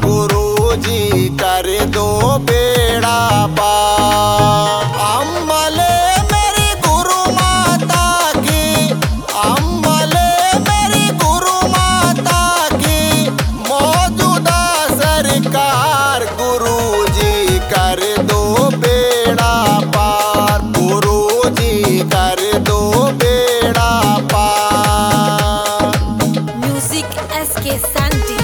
गुरुजी कर दो बेड़ा पार। अम्बले मेरी गुरु माता की, अम्बले मेरी गुरु माता की मौजूदा सरकार, गुरुजी कर दो बेड़ा पार, गुरुजी कर दो बेड़ा पार। Music SK Santi।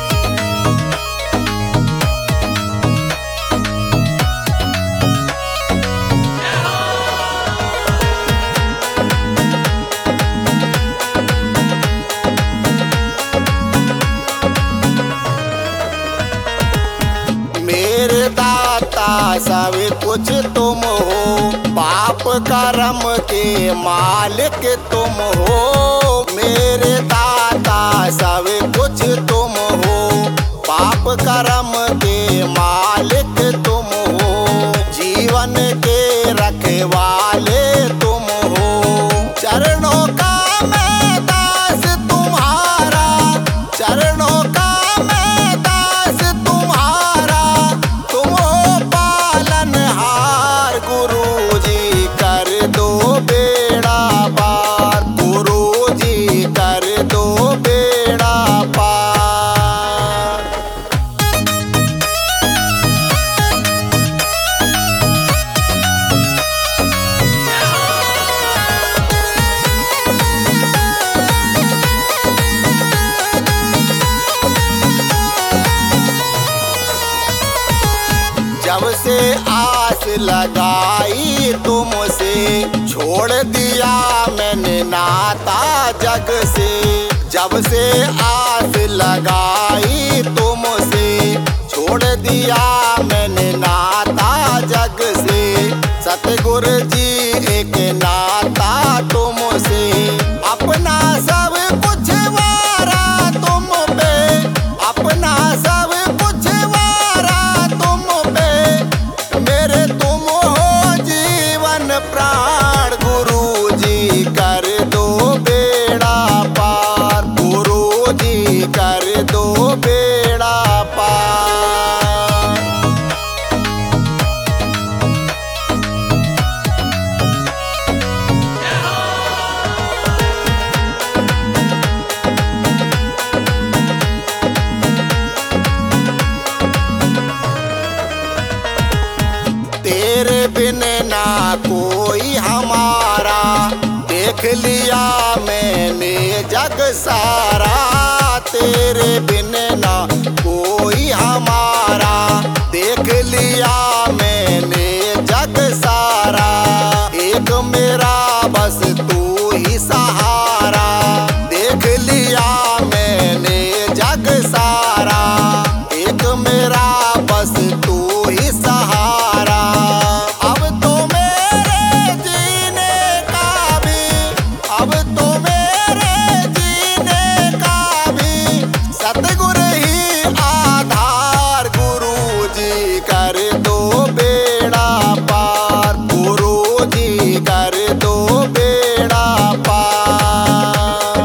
मेरे दाता सब कुछ तुम हो, पाप कर्म के मालिक तुम हो। मेरे दाता सब कुछ तुम हो, पाप कर्म के मालिक तुम हो। जीवन के रखवाले तुम हो, चरणों का मैं दास तुम्हारा, चरणों का मैं दास तुम्हारा। तुम हो पालनहार, गुरुजी कर दो बेड़ा पार, गुरुजी कर दो बेड़ा पार। जब से आस लगाई तुमसे, छोड़ दिया मैंने नाता जग से। जब से आस लगाई तुमसे, छोड़ दिया मैंने नाता जग से। सतगुरु जी एक नाता तुमसे, अपना सब कुछ वारा तुम पे, अपना सब कुछ वारा तुम पे। मेरे तुम हो जीवन प्राण, गुरुजी कर दो बेड़ा पार, गुरुजी कर दो बेड़ा पार। तेरे बिन ना कोई हमारा, देख लिया मैंने जग सारा। तेरे बिन ना कोई हमारा, देख लिया मैंने जग सारा। एक मेरा बस तू ही सहारा, देख लिया मैंने जग सारा। एक मेरा बस तू ही सहारा। अब तो मेरे जीने का भी, अब तो मेरे जीने का भी सतगुरु ही आधार, गुरुजी कर दो बेड़ा पार, गुरुजी कर दो बेड़ा पार।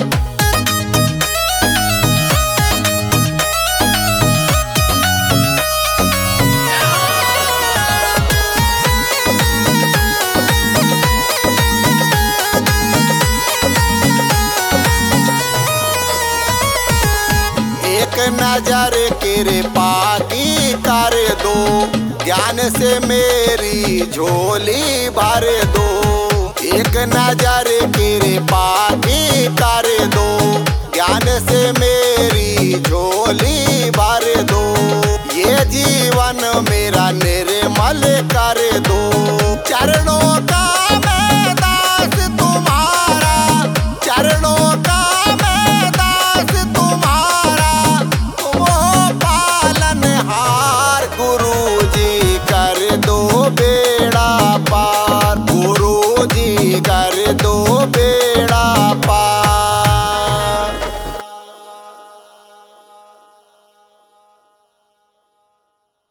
एक नजर कृपा की कर दो, ज्ञान से मेरी झोली भर दो। एक नजर कृपा की कर दो, ज्ञान से मेरी झोली भर दो। ये जीवन मेरा निर्मल कर दो, चरणों का